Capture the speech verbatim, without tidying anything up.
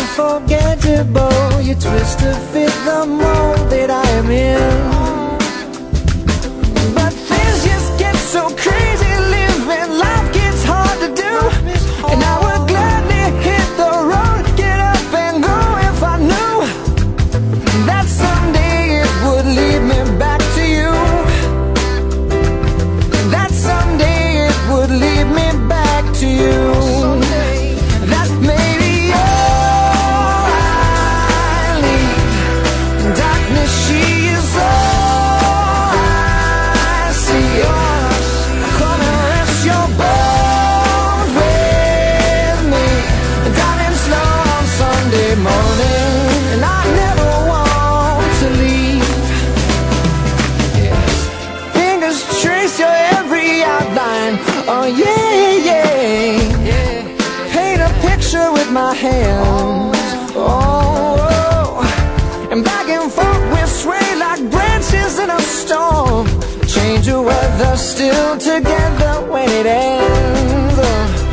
unforgettable. You twist to fit the mold that I am in. But things just get so crazy, living life gets hard to do. And I would gladly hit the road, get up and go if I knew that someday it would lead me back to you. That someday it would lead me back to you. That maybe all I need. Darkness, she is all I see. Come and rest your bones with me, darling, slow on Sunday morning. And I never want to leave. Yeah. Fingers trace your every outline. Oh yeah, yeah, yeah. Paint a picture with my hands. Oh, oh. And back and forth we sway like branches in a storm. Change the weather, still together when it ends. Oh.